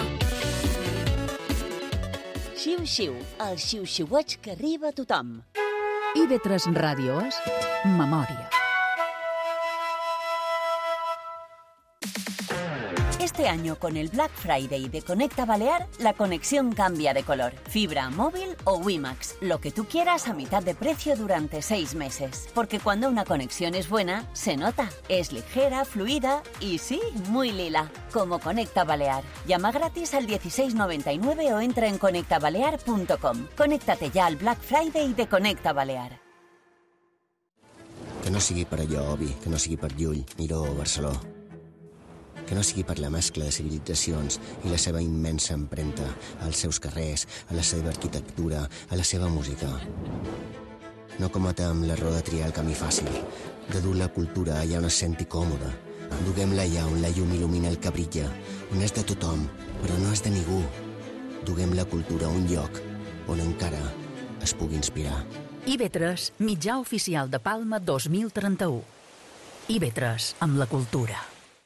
Xiu-xiu, el xiu-xiueig que arriba a tothom. IB3 Ràdio és Memòria. Este año, con el Black Friday de Conecta Balear, la conexión cambia de color. Fibra, móvil o WiMAX. Lo que tú quieras a mitad de precio durante 6 meses. Porque cuando una conexión es buena, se nota. Es ligera, fluida y sí, muy lila. Como Conecta Balear. Llama gratis al 1699 o entra en conectabalear.com. Conéctate ya al Black Friday de Conecta Balear. Que no sigui per allò obvi, que no sigui per Llull, Miró o Barceló. Que no sigui per la mescla de civilitzacions i la seva immensa empremta als seus carrers, a la seva arquitectura, a la seva música. No cometem l'error de triar el camí fàcil, de dur la cultura allà on es senti còmoda. Duguem-la allà on la llum il·lumina el que brilla, on és de tothom, però no és de ningú. Duguem la cultura a un lloc on encara es pugui inspirar. IB3, mitjà oficial de Palma 2031. IB3, amb la cultura.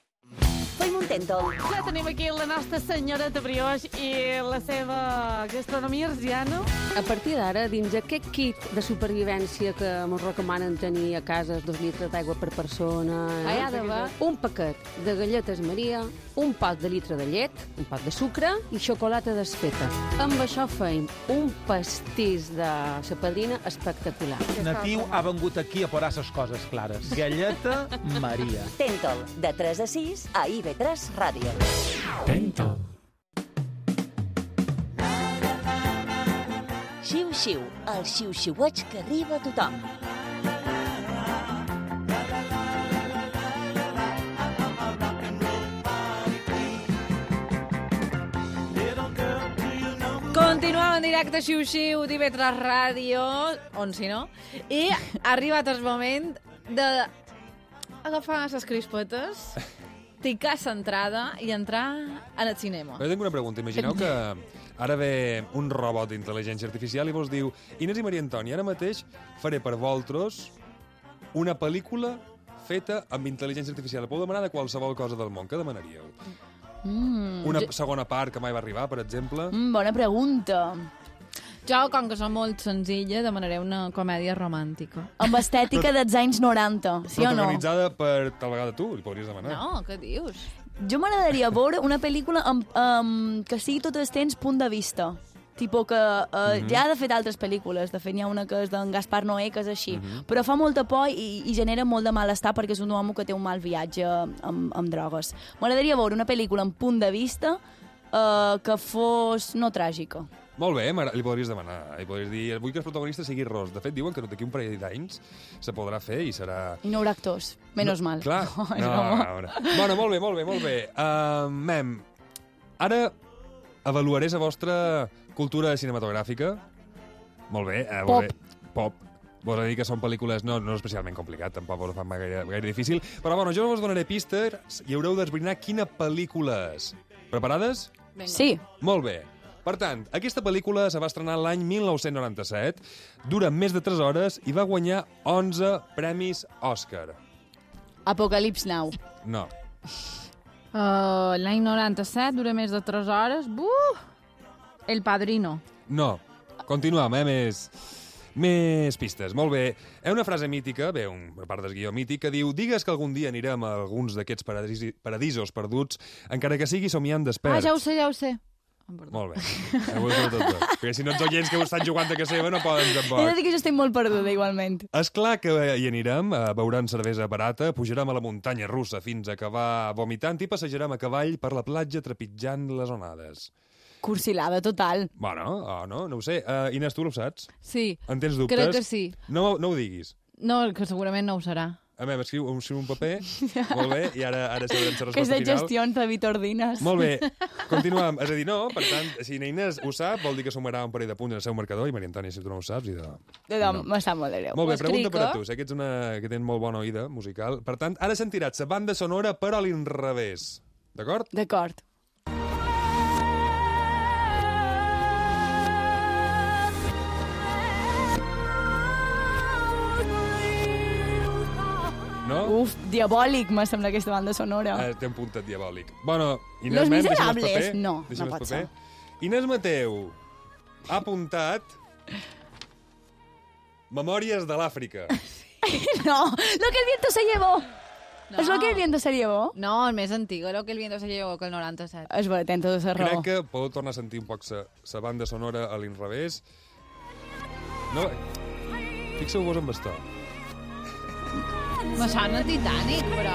Ja tenim aquí la nostra senyoreta Brioix i la seva gastronomia arsiana. A partir d'ara, dins aquest kit de supervivència que ens recomanen tenir a casa 2 litres d'aigua per persona, hi ha d'haver un paquet de galletes Maria, un pot de litre de llet, un pot de sucre i xocolata desfeta. Amb això feim un pastís de la padrina espectacular. Natiu ha vengut aquí a posar les coses clares. Galleta Maria. Tentol, de 3 a 6 a IB3 Ràdio. Tentol. Xiu-xiu, el xiu-xiueig que arriba a tothom. Continuem en directe Xiu-xiu d'IB3 Ràdio, on si no, i ha arribat el moment d'agafar les crispetes, ticar centrada i entrar en el cinema. Jo tinc una pregunta. Imagineu que ara ve un robot d'intel·ligència artificial i vos diu: Inés i Maria Antònia, ara mateix faré per vosaltres una pel·lícula feta amb intel·ligència artificial. Podeu demanar de qualsevol cosa del món. Què demanaríeu? Una segona part que mai va arribar, per exemple? Bona pregunta. Jo, com que som molt senzilla, demanaré una comèdia romàntica. Amb estètica dels anys 90, sí o no? Protagonitzada per tal vegada tu, li podries demanar. No, què dius? Jo m'agradaria veure una pel·lícula que sigui tot el temps punt de vista. Tipo que ja ha fet altres pel·lícules. De fet, n'hi ha una que és d'en Gaspar Noé, que és així. Però fa molta por i genera molt de malestar perquè és un home que té un mal viatge amb drogues. M'agradaria veure una pel·lícula amb punt de vista que fos no tràgica. Molt bé, li podries demanar. Li podries dir: vull que el protagonista sigui ros. De fet, diuen que d'aquí un parell d'anys se podrà fer i serà... I no haurà actors. Menos mal. Clar. Bueno, molt bé. Mem, ara avaluaré la vostra cultura cinematogràfica. Molt bé. Pop. Vos he dit que són pel·lícules no especialment complicat, tampoc vos ho fan gaire difícil. Però bueno, jo us donaré pistes i haureu d'esbrinar quina pel·lícula és. Preparades? Venga. Sí. Molt bé. Per tant, aquesta pel·lícula se va estrenar l'any 1997, dura més de 3 hores i va guanyar 11 premis Òscar. Apocalypse Now. No. L'any 97, dura més de 3 hores. El Padrino. No. Continuem, més pistes. Molt bé. Hi ha una frase mítica, una part del guió mític, que diu: digues que algun dia anirem a alguns d'aquests paradisos perduts, encara que sigui somiant desperts. Ja ho sé. Molt bé. Perquè si no els oients que ho estan jugant a casa seva no poden tampoc. He de dir que jo estic molt perduda, igualment. És clar que hi anirem, beurem cervesa barata, pujarem a la muntanya russa fins a acabar vomitant i passejarem a cavall per la platja trepitjant les onades. Cursilada total. Bueno, no ho sé. Inés, tu ho saps? Sí. En tens dubtes? Crec que sí. No ho diguis. No, que segurament no ho serà. A veure, escriu un paper. Molt bé, i ara sabrem la resposta final. Que és de gestió de Vitordines. Molt bé, continuem. És a dir, no, per tant, si Inés ho sap, vol dir que sumarà un parell de punts en el seu marcador, i Maria Antònia, si tu no ho saps, m'està molt de greu. Molt bé, pregunta per a tu. Sé que ets que tens molt bona oïda musical. Per tant, ara sentiràs la banda sonora, però a l'inrevés. D'acord? D'acord. No? Uf, diabòlic, me sembla, aquesta banda sonora. Té un puntet diabòlic. Bueno, Inés, Los Miserables, no pot ser. Inés Mateu ha apuntat Memòries de l'Àfrica. No, lo que el viento se llevó. És el que el viento se llevó? No, el més antic, el que el viento se llevó, que el 97. És veritat, tens tota la raó. Crec que podeu tornar a sentir un poc la banda sonora a l'inrevés. No, fixeu-vos amb això. Me sona Titanic, però...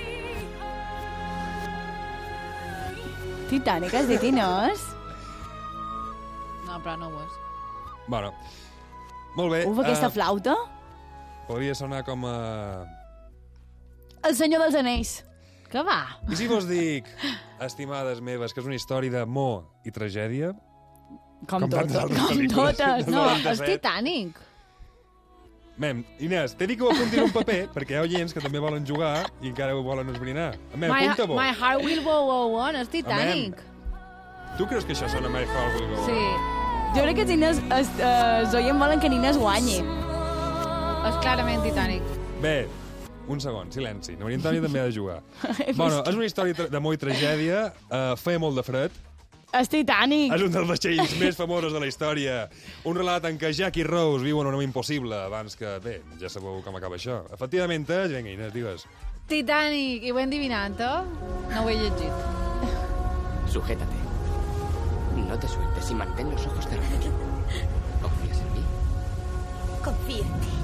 Titanic, has dit, i no és? No, però no ho és. Bueno, molt bé. Aquesta flauta? Podria sonar com a... El senyor dels anells. Que va? I si vos dic, estimades meves, que és una història d'amor i tragèdia? Com tantes altres com pel·lícules totes. del No, 97. és Titanic. Mem, Inés, t'he dit que ho apuntin un paper, perquè hi ha oients que també volen jugar i encara ho volen esbrinar. Mem, apunta-ho. My Heart Will Go On, és Titanic. Tu creus que això sona My Heart Will Go On? Sí. Jo crec que els oients volen que Inés guanyi. És clarament Titanic. Bé, un segon, silenci. La Maria Antònia també ha de jugar. Bueno, és una història d'amor i tragèdia. Feia molt de fred. És Titanic. És un dels vaixells més famosos de la història. Un relat en què Jack i Rose viuen un amor impossible abans que... Bé, ja sabeu com acaba això. Efectivament, vinga, Inés, digues. Titanic, i ho he endivinat, eh? No ho he llegit. Sujétate. No te sueltes y mantén los ojos cerrados. ¿Confías en mí? Confío en ti.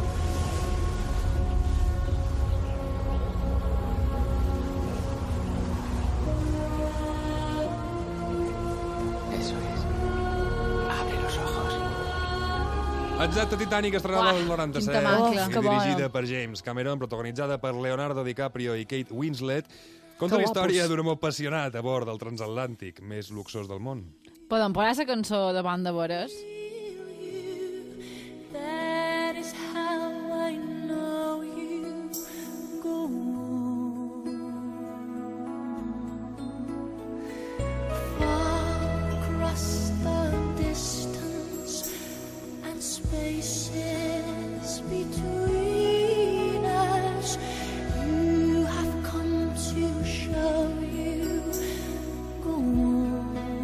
Eso es. Abre los ojos. Exacte, Titanic, estrenada el 97 quin temacle. i dirigida per James Cameron, protagonitzada per Leonardo DiCaprio i Kate Winslet. Conta la història d'un amor apassionat a bord del transatlàntic més luxós del món. Podem posar la cançó de banda vores? That is how I know you go far across the distance and spaces between us. You have come to show you go on.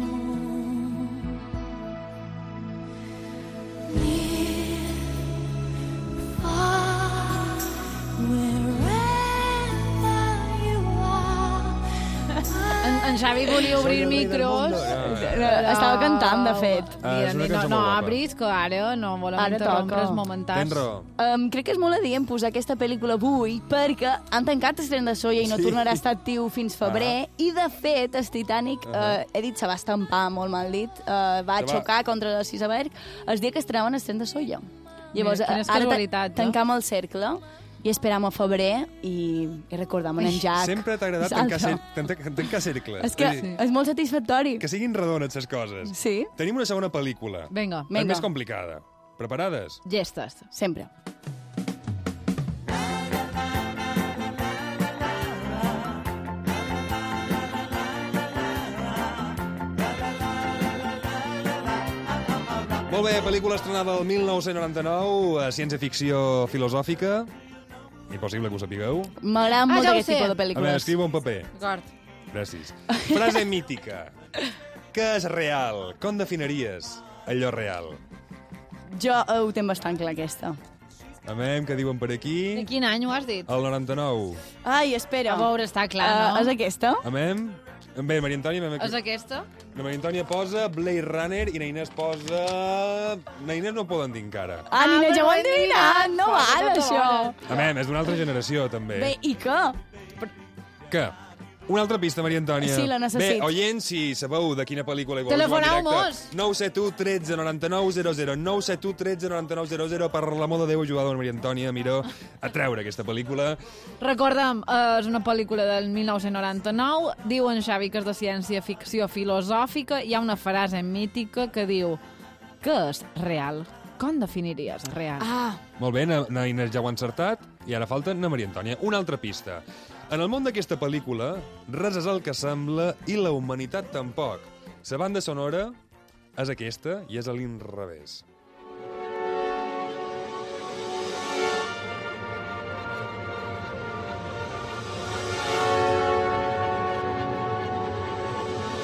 En Xavi volia obrir micros. Estava cantant, de fet. És una cançó No molt guapa. obris, que ara no volem Ara interrompre's toca. momentars. Tens raó. Crec que és molt adient posar aquesta pel·lícula avui perquè han tancat el tren de Soia i no Sí. tornarà a estar actiu fins febrer. I, de fet, el Titanic, he dit, se va estampar, molt mal dit, va Se va. xocar contra l'iceberg el dia que estrenaven el tren de Soia. Llavors, Mira, quines ara casualitats, tancam el cercle i esperam a febrer i recordam en Jack. Sempre t'ha agradat tancar cercles. És que Vull dir, és molt satisfactori. que siguin redones, les coses. Sí. Tenim una segona pel·lícula. Vinga. És Vinga. més complicada. Preparades? Gestes. Sempre. Molt bé, pel·lícula estrenada el 1999, ciència-ficció filosòfica. Impossible que ho sapigueu. M'agrada molt ja ho aquest sé. tipus de A veure, pel·lícules. escriu un paper. D'acord. Gràcies. Frase mítica. Què és real? Com definiries allò real? Jo ho tinc bastant clar, aquesta. Amem, què diuen per aquí? De quin any ho has dit? El 99. Ai, espera. A veure, està clar, no? És aquesta? Amem? Bé, Maria Antònia... És aquesta? La Maria Antònia posa Blade Runner i na Inés posa... Na Inés no ho poden dir encara. Ah, Nina, ja ho però he endevinat. No val, això. Amem, és d'una altra generació, també. Bé, i què? Què? Una altra pista, Maria Antònia. Sí, la necessito. Bé, oients, si sabeu de quina pel·lícula hi voleu jugar en Telefoneu-mos. directe, 971 13 99 00, 971 13 99 00, per l'amor de Déu, ajudar la Maria Antònia Miró a treure aquesta pel·lícula. Recordem, és una pel·lícula del 1999, diu en Xavi que és de ciència-ficció filosòfica, hi ha una frase mítica que diu: què és real? Com definiries real? Ah, Molt bé, na Inés ja ho ha encertat, i ara falta na Maria Antònia. Una altra pista. En el món d'aquesta pel·lícula, res és el que sembla i la humanitat tampoc. La banda sonora és aquesta i és a l'inrevés.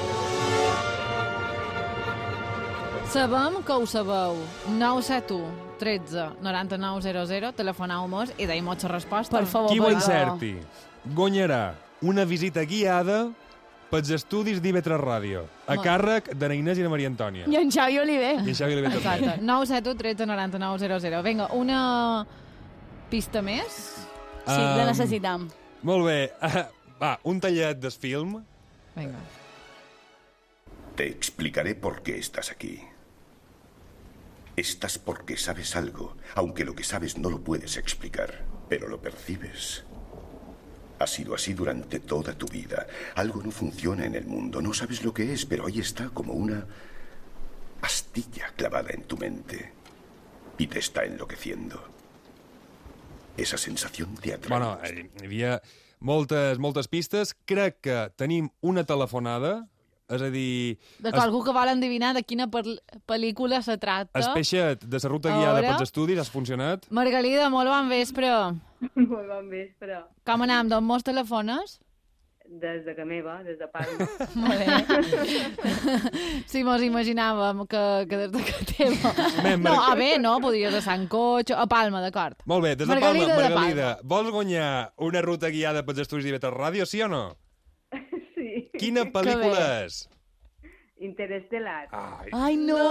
Sabem que ho sabeu. 971 13 99 00, telefoneu-nos i deim-nos la resposta. Per favor, Qui ho encerti guanyarà una visita guiada pels estudis d'IV3 Ràdio, a càrrec de na Inés i na Maria Antònia. I en Xavi Oliver. I en Xavi Oliver també. Exacte. 971 13 99 00. Vinga, una pista més? Sí, la necessitam. Molt bé. Va, un tallet del film. Vinga. Te explicaré por qué estás aquí. Estás porque sabes algo, aunque lo que sabes no lo puedes explicar, pero lo percibes. Ha sido así durante toda tu vida. Algo no funciona en el mundo, no sabes lo que es, pero ahí está como una astilla clavada en tu mente y te está enloqueciendo. Esa sensación te atrae. Bueno, hi havia moltes pistes. Crec que tenim una telefonada, és a dir... Algú que vol endevinar de quina pel·lícula se tracta. El peixet de la ruta guiada pels estudis has funcionat? Margalida, molt bon vespre. Molt bon vespre. Com anem? D'on mos telefones? Des de que meva, des de Palma. Molt bé. Sí, mos imaginàvem que des de que teva. No, no, podries estar en cotxe, a Palma, d'acord. Molt bé, des de Palma, Margalida, vols guanyar una ruta guiada pels estudis d'IV3 Ràdio, sí o no? Sí. Quina pel·lícula és? Interestel·lar. Ai, no!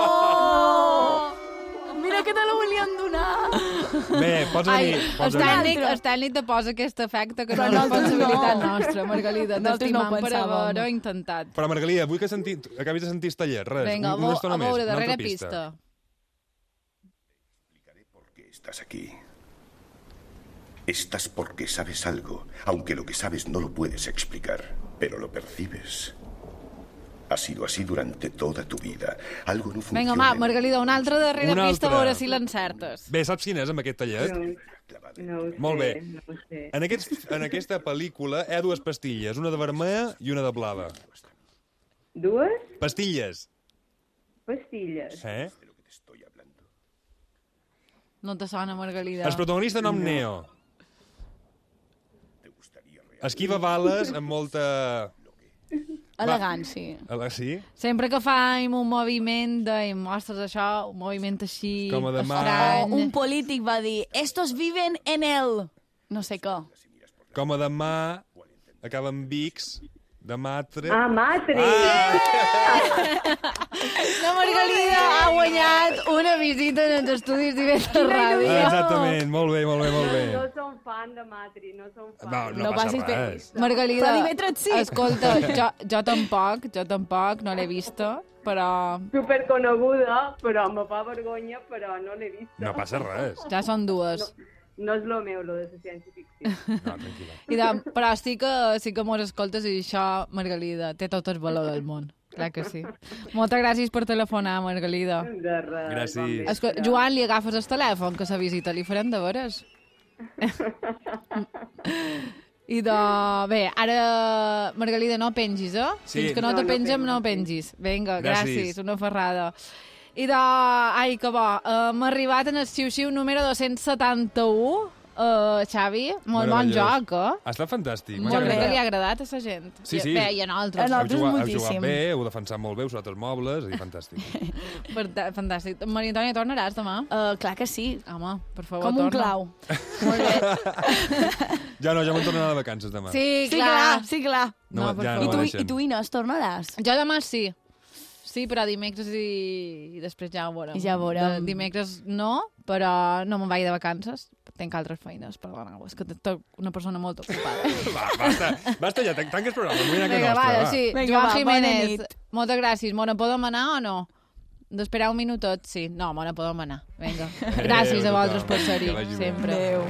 Mira que te la volíem donar. Bé, pots venir. El tècnic te posa aquest efecte que no és responsabilitat nostra, Margalida. T'estimam per haver-ho intentat. Però, Margalida, vull que acabis de sentir el tallet. Res, vinga, una estona més. A veure, darrera pista. Explicaré por qué estás aquí. Estás porque sabes algo, aunque lo que sabes no lo puedes explicar, pero lo percibes. Ha sido así durante toda tu vida. Algo no funciona. Vinga, Margalida, una altra darrera pista, a veure si l'encertes. Bé, saps quin és amb aquest tallet? No ho sé. Molt bé. No ho sé. En aquesta pel·lícula hi ha dues pastilles, una de vermella i una de blava. Dues? Pastilles. Pastilles. No te sona, Margalida. El protagonista nom Neo. Esquiva bales amb molta... Elegància. Sí? Sempre que faim un moviment i mostres això, un moviment així... Com a demà... Un polític va dir, estos viven en el... no sé què. Com a demà acaba amb Vix, de Matre... Matre! La Margalida ha guanyat una visita en els estudis d'IV3 Ràdio. Exactament, molt bé. No som fan de Matri, no som fan. No passa res. Margalida, sí. escolta, jo tampoc no l'he vista, però... Superconeguda, però me fa vergonya, però no l'he vista. No passa res. Ja són dues. No és lo meu, lo de la ciència-ficció. No, tranquil·la. Però sí que mos escoltes i això, Margalida, té tot el valor del món. Clar que sí. Moltes gràcies per telefonar, Margalida. De res. Gràcies. Joan, li agafes el telèfon, que la visita li farem de veres. I bé, ara, Margalida, no pengis, eh? Sí. Fins que no te pengem, no pengis. Vinga, gràcies, una ferrada. I ai, que bo, hem arribat en el xiu-xiu número 271, Xavi, molt bon joc, eh? Ha estat fantàstic. Jo crec que li ha agradat a la gent. Sí. Bé, i a nosaltres. Heu jugat bé, heu defensat molt bé, heu usat els mobles, i fantàstic. Fantàstic. Maria Antònia, tornaràs demà? Clar que sí. Home, per favor, com un clau. Molt bé. Ja me'n tornarà de vacances demà. Sí, clar. No, I tu, Inés, tornaràs? Jo demà sí. Sí, però dimecres i després ja ho veurem. Ja veurem. Dimecres no, però no me'n vaig de vacances. Tinc altres feines, perdona. És que soc una persona molt ocupada. Basta ja, tanques el programa. Vinga, sí. Joan Jiménez, moltes gràcies. Mona, podem anar o no? D'esperar un minutot, sí. No, Mona, podem anar. Vinga. Gràcies a vosaltres per ser-hi, sempre. Adéu.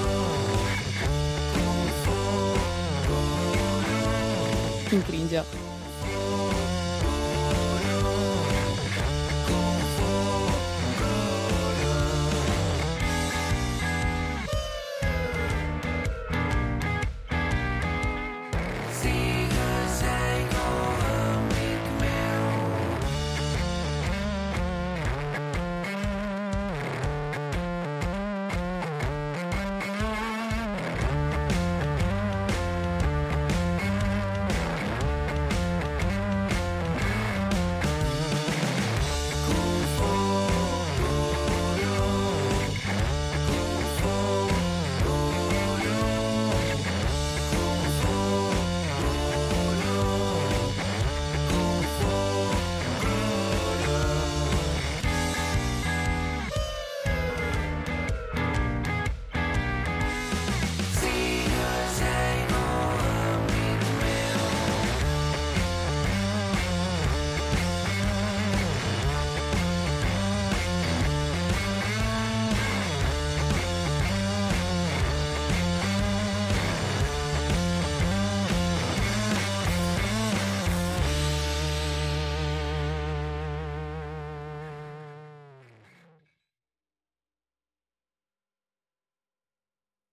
Quin cringe.